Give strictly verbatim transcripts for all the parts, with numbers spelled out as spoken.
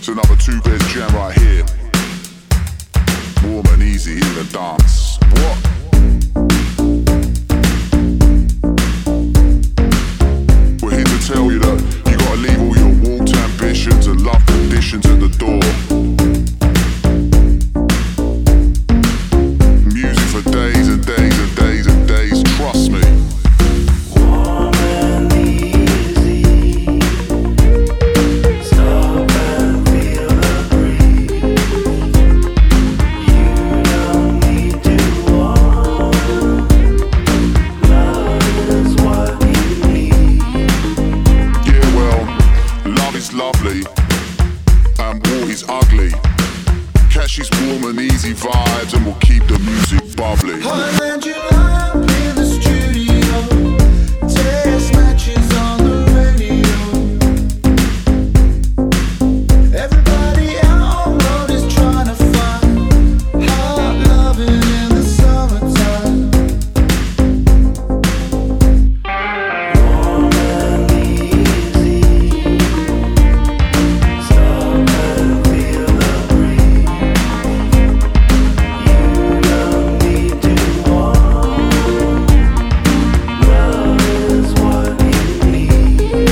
It's another two-bed jam right here. Warm and easy in the dance. What? We're here to tell you that you gotta leave all your warped ambitions and love conditions at the door. Music for days and days and days and days, trust me. Warm and easy. Stop and feel the breeze. You don't need to want. Love is what you need. Yeah, well, love is lovely and war is ugly. Catch these warm and easy vibes and we'll keep the music bubbly. I land you up in the studio, text matches on the radio. Everybody out on road is trying to find hot loving in the summertime. Warm and easy. Stop and feel the breeze. You don't need to want. Love is what you need.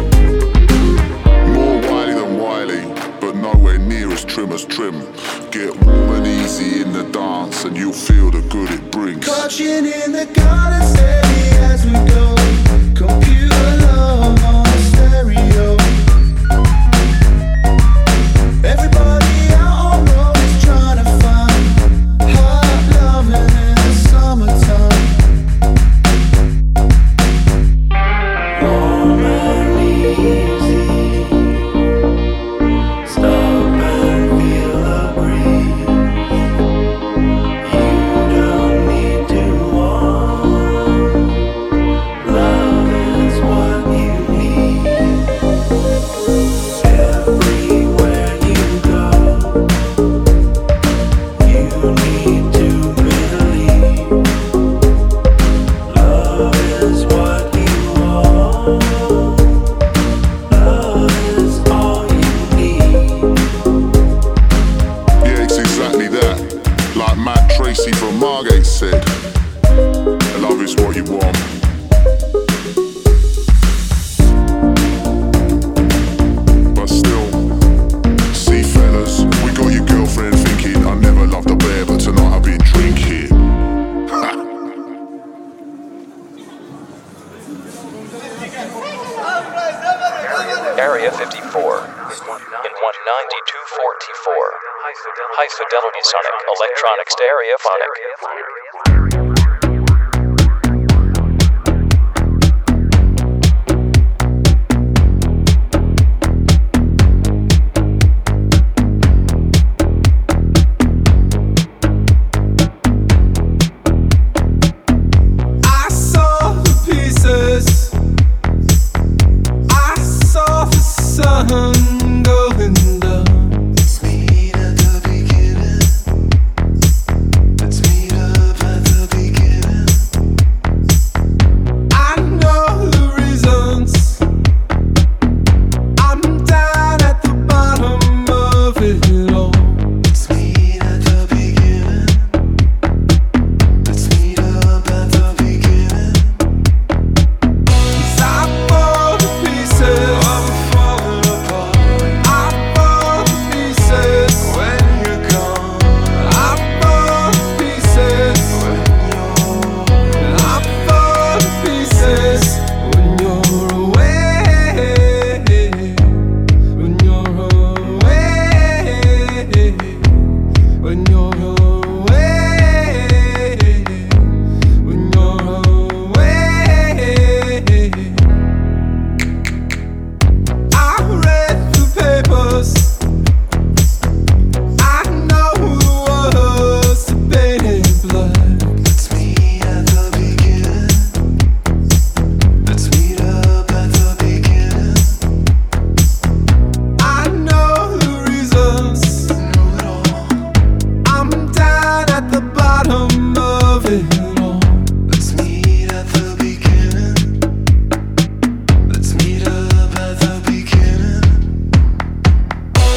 More wily than wily, but nowhere near as trim as trim. Get warm and easy in the dance and you'll feel the good it brings. Clutching in the garden steady as we go. Computer love on the stereo. Everybody out on road is trying to find hot loving in the summertime. Warm and easy. Stop and feel the breeze. You don't need to want. Love is what you need. Everywhere you go, you need to believe. Love is what you want. Love is all you need. Yeah, it's exactly that. Like Matt Tracy from Margate said, love is what you want. But still, see fellas, we got your girlfriend thinking I never loved a bear, but tonight I've been drinking. Ha! Area fifty-four in one ninety-two forty-four. High Fidelity Sonic Electronics Stereophonic. I saw the pieces. I saw the sun going down. Let's meet at the beginning. Let's meet up at the beginning. I know the reasons. I'm down at the bottom of it all. Let's meet at the beginning. Let's meet up at the beginning. 'Cause I fall to pieces. I'm falling apart. I fall to pieces when you're gone. I fall to pieces when you're. I fall to pieces when you're away. When you're away. When you're away. When you're away. I read the papers. I know the words to painted blood. Let's meet at the beginning. Let's meet up at the beginning. I know the reasons. Know it all. I'm down at the bottom of it all. Let's meet at the beginning. Let's meet up at the beginning.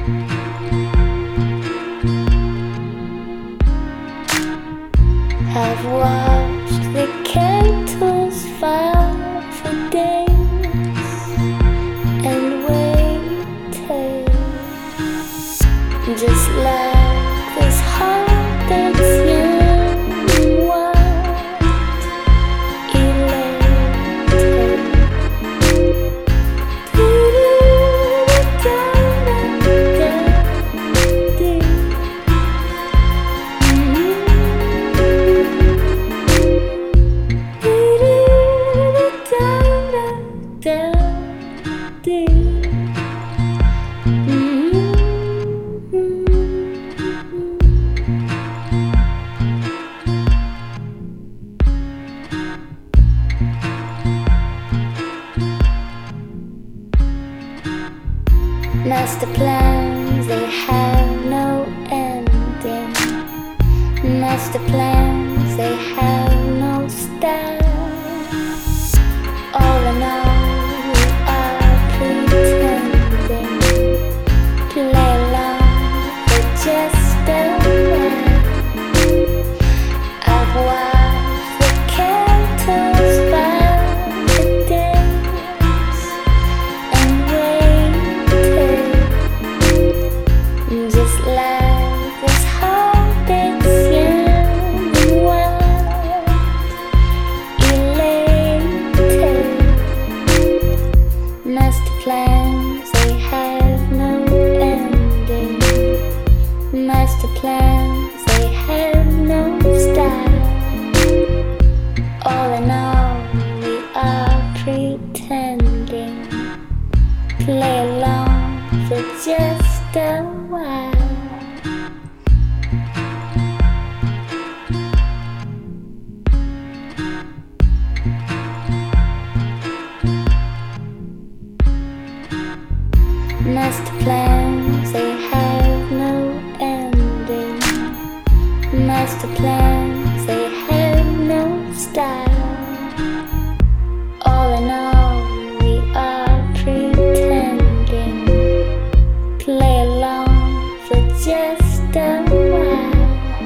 I've watched the kettles fire for days and waited, just like this heart that's young and wild, elated. Master plans, they have no ending. Master plans, they have no style. All in all, we are pretending. Play along for just a while. I've watched the kettles boil for days and waited, just like this heart that's young and wild, elated. Master plans, they have no ending. Master plans, they have no style. All in all, we are pretending. Play along for just a while. Master plans, they have no ending. Master plans, they have no style. All in all, we are pretending. Play along for just a while.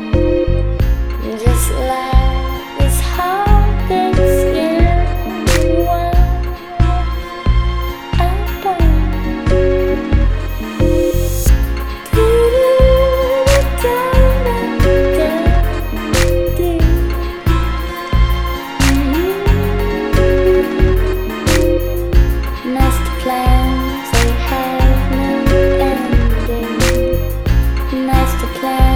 Just like this heart that's young and wild. I Master plans, they have no ending. Master plans.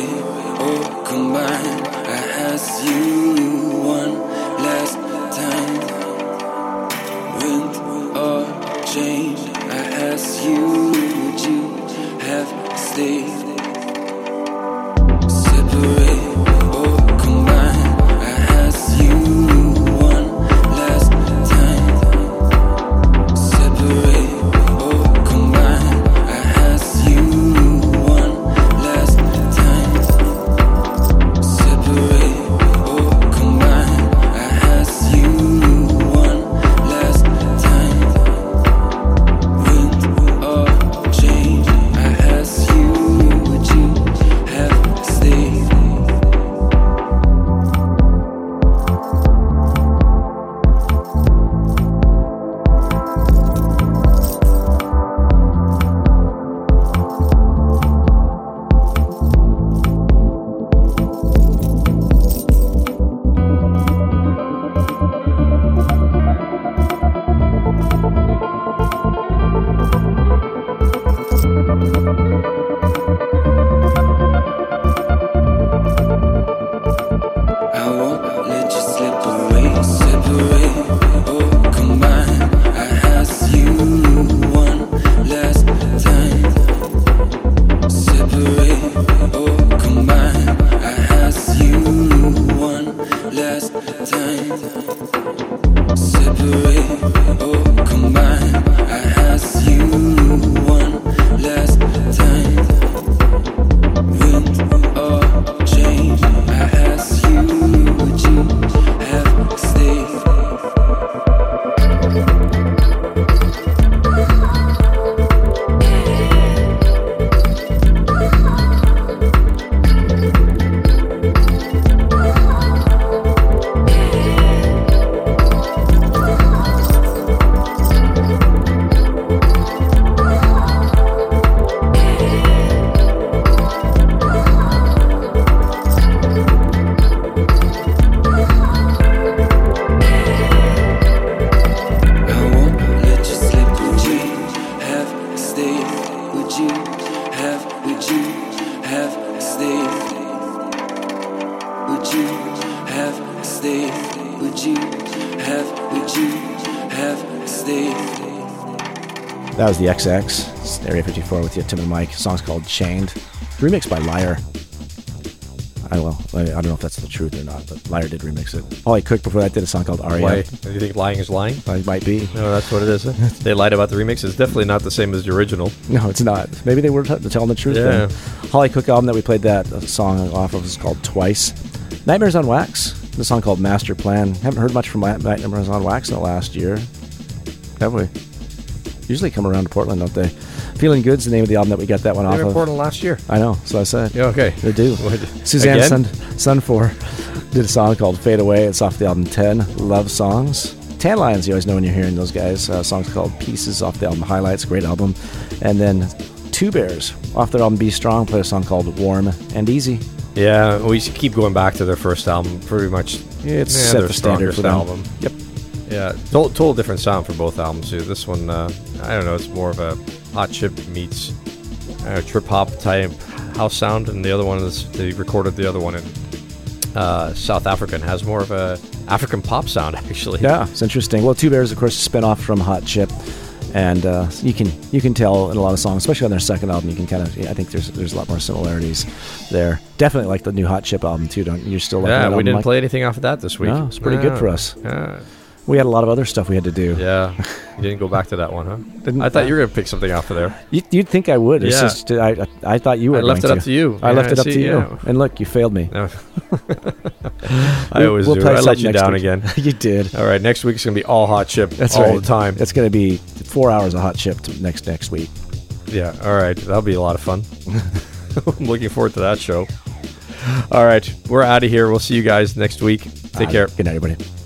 Separate or combine, I ask you one last time. Wind or change, I ask you, would you have stayed? Separate or combine, I ask you one last time. Separate or combine, I ask you one last time. Separate or combine, I ask you one last time. Wind or change, I ask you, would you have stayed? I won't let you slip away. Separate or combine, I ask you one last time. Separate or combine, I ask you one last time. Separate or combine, I ask you one last time. Wind or change, I ask you, would you have stayed? I won't let you slip away. Have stayed? Would you have? Would you have stayed? Would you have stayed? Would you have? Would you have stayed? That was the X X. It's Area fifty-four with you, Tim and Mike. Song's called Chained. Remixed by Liar. I well, I, I don't know if that's the truth or not, but Liar did remix it. Holly Cook before that did a song called Aria. Why? Do you think lying is lying? It might be. No, that's what it is. They lied about the remix. It's definitely not the same as the original. No, it's not. Maybe they were t- telling the truth. Yeah. Then. Holly Cook album that we played that uh, song off of is called Twice. Nightmares on Wax. The song called Master Plan. Haven't heard much from La- Nightmares on Wax in the last year, have we? Usually come around to Portland, don't they? Feeling Good's the name of the album that we got that one They off were in of. Portland last year. I know, so I said. Yeah, okay. They do. What? Suzanne Again? Sun, Sunfor did a song called Fade Away. It's off the album ten, Love Songs. Tan Lions, you always know when you're hearing those guys. Uh, songs called Pieces off the album Highlights, great album. And then Two Bears off their album Be Strong, play a song called Warm and Easy. Yeah, we should keep going back to their first album, pretty much. It's yeah, set their the standard strongest for them. album. Yep. Yeah, total, total different sound for both albums too. This one, uh, I don't know, it's more of a Hot Chip meets uh, trip hop type house sound, and the other one is they recorded the other one in uh, South Africa and has more of a African pop sound actually. Yeah, it's interesting. Well, Two Bears, of course, spin off from Hot Chip, and uh, you can you can tell in a lot of songs, especially on their second album, you can kind of yeah, I think there's there's a lot more similarities there. Definitely like the new Hot Chip album too. Don't you still like that Yeah, album, we didn't Mike? play anything off of that this week. No, it's pretty good for us. Yeah. We had a lot of other stuff we had to do. Yeah, you didn't go back to that one, huh? Didn't- I thought you were gonna pick something off of there. You, you'd think I would. It's Yeah. just I, I I thought you were. I left going it up to you. I Yeah, left it up see, to you. yeah. And look, you failed me. No. I We'll- always we'll do. play I let something you next down week. again. You did. All right, next week's gonna be all Hot Chip. That's all right. the time. It's going to be four hours of Hot Chip to next next week. Yeah. All right, that'll be a lot of fun. I'm looking forward to that show. All right, we're out of here. We'll see you guys next week. Take Uh, care. Good night, everybody.